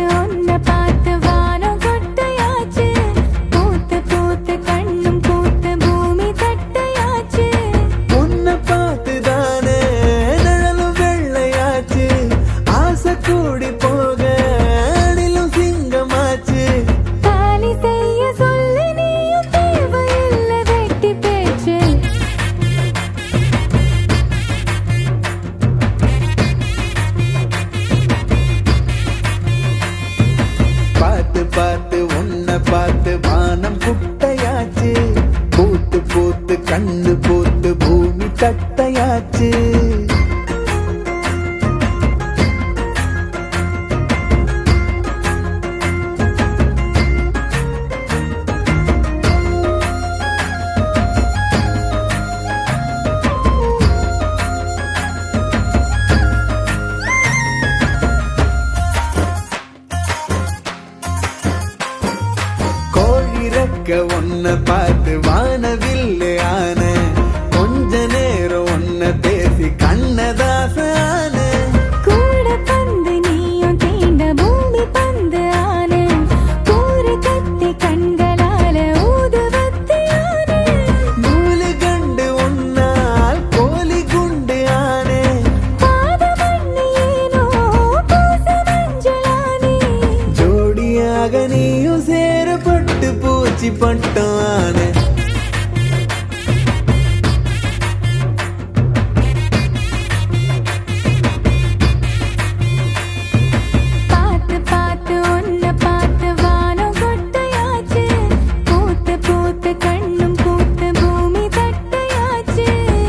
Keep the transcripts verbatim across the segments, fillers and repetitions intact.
உன்னை பார்த்து வானம் கொட்டையாச்சு. பூத்து பூத்து கண்ணும் பூத்து பூமி தட்டையாச்சு. உன்னை பார்த்து தானே நிழலும் வெள்ளையாச்சு. ஆசை கூடி போக அணிலும் சிங்கமாச்சு. தாலி செய்ய சொல்லு நீயும் தேவையில்லை வெட்டி பேச்சு. பார்த்து பார்த்து உன்னை பார்த்து வானம் குட்டையாச்சு. பூத்து பூத்து கண்ணு பூத்து பூமி தட்டையாச்சு. கோழிறக்க உன்னை பார்த்து வானவில்லை ஆன. கொஞ்ச நேரம் உன்னை பேசி கண்ணதாச ஆன. கூட பந்து நீயும் தீண்ட பூமி பந்து ஆன. கூறு கத்தி கண்களால ஊதுவத்தி ஆன. நூலு கண்டு உன்னால் கோலி குண்டு ஆன. பாதமண்ணி ஏனோ பூச மஞ்சளானே. ஜோடியாக நீயும் சேரப்பட்டு பூச்சி பட்டம் ஆன. பார்த்து பார்த்து உன்னை பார்த்து வானம் கொட்டையாச்சு. பூத்து பூத்து கண்ணும் பூத்து பூமி தட்டையாச்சு.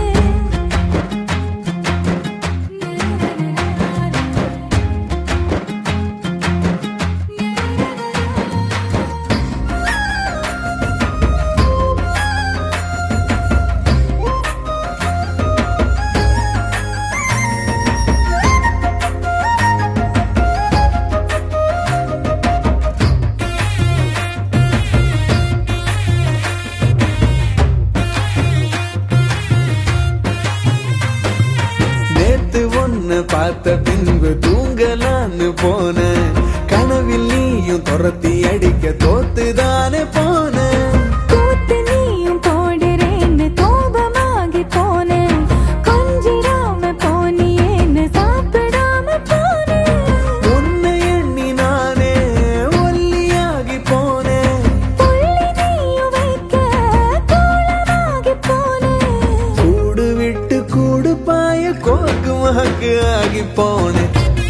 நேத்து ஒன்னு பார்த்த பின்பு தூங்கலான்னு போன. கனவில் நீயும் துரத்தி அடிக்க தோத்துதானே போன. கூத்து நீயும் போடுறேன்னு கோபமாகி போன. கொஞ்சிடாம போனியேன்னு சாப்பிடாம போன. உன்னை எண்ணி நானே ஒல்லியாகி போனேன். புள்ளி நீயும் வைக்க கோலமாகி போன. கூடு விட்டு கூடு பாய கோக்கு மக்கு ஆகி போனேன்.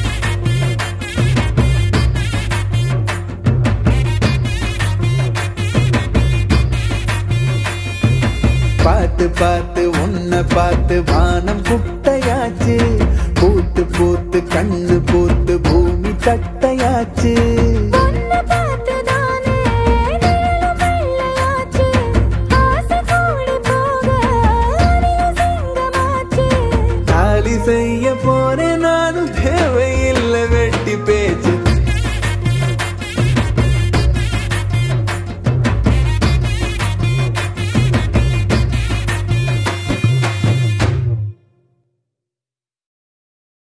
பார்த்து பார்த்து உன்னை பார்த்து வானம் குட்டையாச்சு. பூத்து பூத்து கண்ணு பூத்து பூமி தட்டையாச்சு. உன்னை பார்த்து